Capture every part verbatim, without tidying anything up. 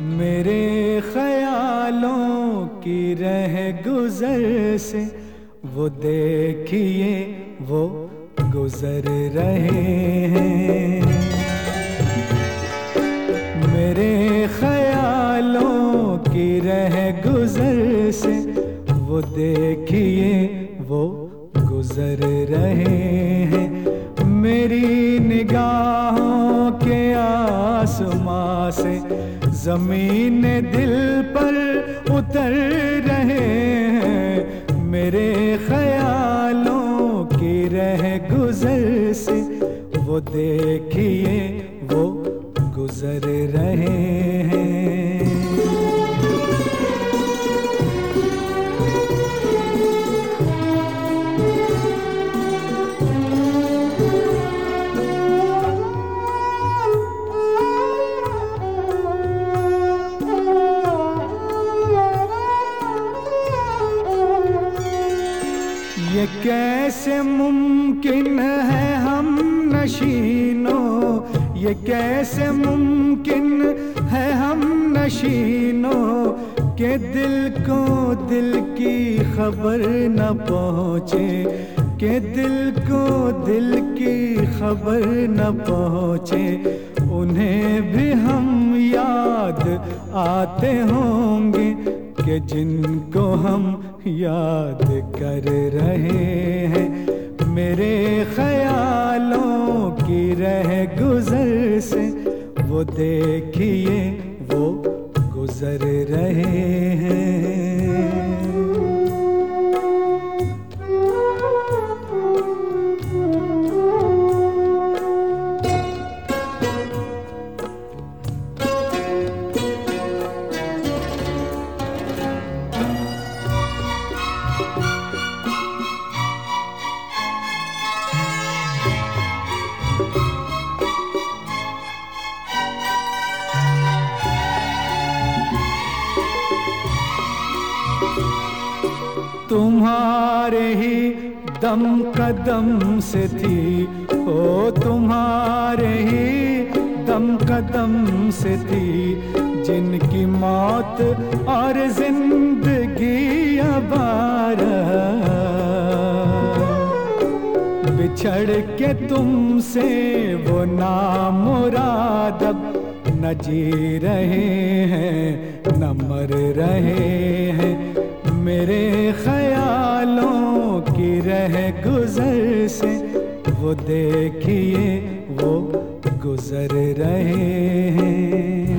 मेरे ख्यालों की रह गुजर से वो देखिए वो गुजर रहे हैं। मेरे ख्यालों की रह गुजर से वो देखिए वो गुजर रहे हैं। मेरी निगाहों के आसमां से ज़मीन दिल पर उतर रहे हैं। मेरे ख्यालों की रह गुजर से वो देखिए वो गुजर रहे हैं। ये कैसे मुमकिन है हम नशीनों, ये कैसे मुमकिन है हम नशीनों के दिल को दिल की खबर न पहुँचे, के दिल को दिल की खबर न पहुँचे। उन्हें भी हम याद आते होंगे कि जिनको हम याद कर रहे हैं। मेरे ख्यालों की रह गुजर से वो देखिए वो गुजर रहे हैं। तुम्हारे ही दम कदम से थी, ओ तुम्हारे ही दम कदम से थी, जिनकी मौत और जिंदगी अबारा। बिछड़ के तुमसे वो नामुराद अब न जी रहे हैं न मर रहे हैं। मेरे ख्यालों की रह गुजर से वो देखिए वो गुजर रहे हैं।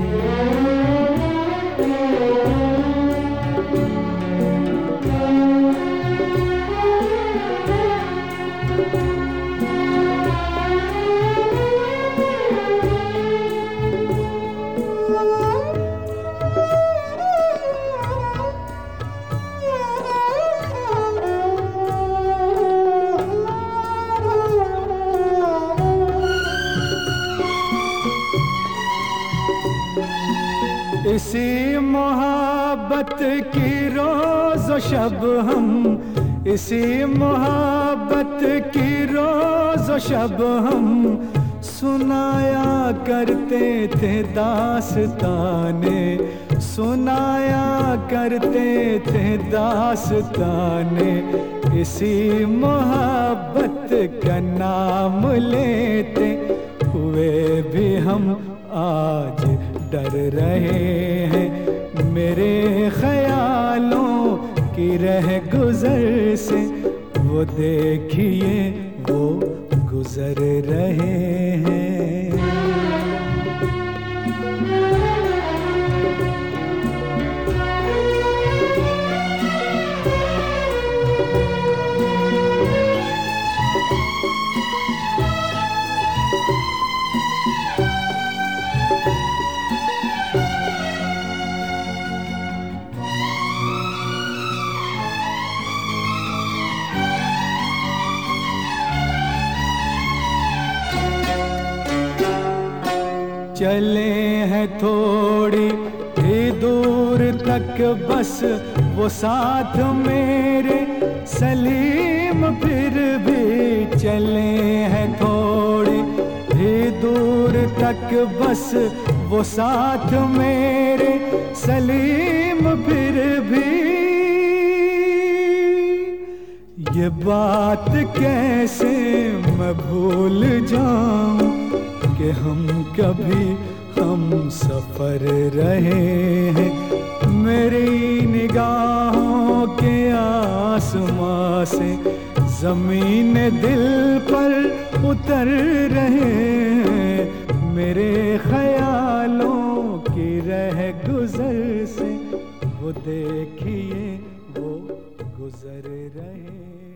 इसी मोहब्बत की रोज शब हम, इसी मोहब्बत की रोज शब हम सुनाया करते थे दास्ताने, सुनाया करते थे दास्ताने। इसी मोहब्बत का नाम लेते हुए भी हम आज डर रहे हैं। मेरे ख्यालों की रह गुजर से वो देखिए वो गुजर रहे हैं। चले हैं थोड़ी ही दूर तक बस वो साथ मेरे सलीम, फिर भी चले हैं थोड़ी ही दूर तक बस वो साथ मेरे सलीम फिर भी ये बात कैसे मैं भूल जाऊं कि हम कभी हम सफर रहे हैं। मेरी निगाहों के आसमां से जमीन दिल पर उतर रहे हैं। मेरे ख्यालों की रह गुजर से वो देखिए वो गुजर रहे।